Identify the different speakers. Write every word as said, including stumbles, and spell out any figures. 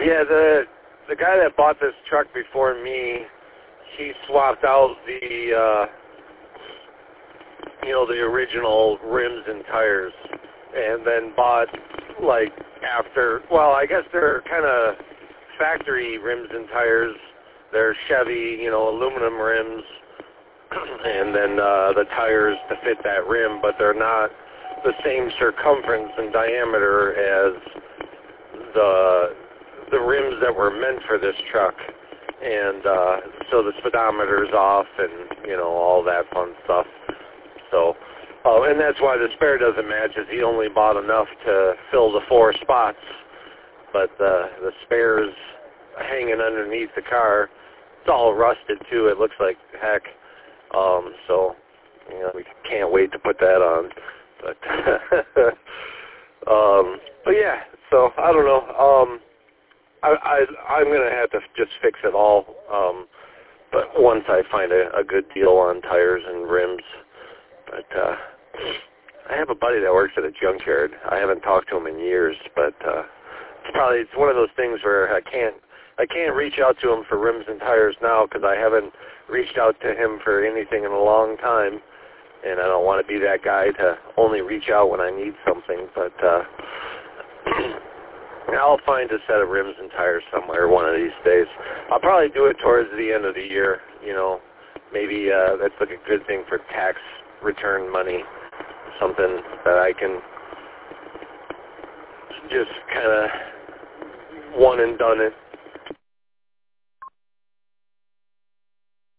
Speaker 1: Yeah, the the guy that bought this truck before me, he swapped out the, uh, you know, the original rims and tires, and then bought, like, after, well, I guess they're kind of factory rims and tires. They're Chevy, you know, aluminum rims, and then uh, the tires to fit that rim, but they're not the same circumference and diameter as the the rims that were meant for this truck. And uh, so the speedometer's off and, you know, all that fun stuff. So, oh, and that's why the spare doesn't match, is he only bought enough to fill the four spots, but uh, the spare's hanging underneath the car. It's all rusted, too. It looks like heck. Um, so, you know, we can't wait to put that on. But, um, but yeah, so I don't know. Um, I, I, I'm going to have to just fix it all, um, but once I find a, a good deal on tires and rims. But uh, I have a buddy that works at a junkyard. I haven't talked to him in years, but uh, it's probably it's one of those things where I can't I can't reach out to him for rims and tires now because I haven't reached out to him for anything in a long time, and I don't want to be that guy to only reach out when I need something. But uh, I'll find a set of rims and tires somewhere one of these days. I'll probably do it towards the end of the year. You know, maybe uh, that's like a good thing for tax return money, something that I can just kind of one and done it.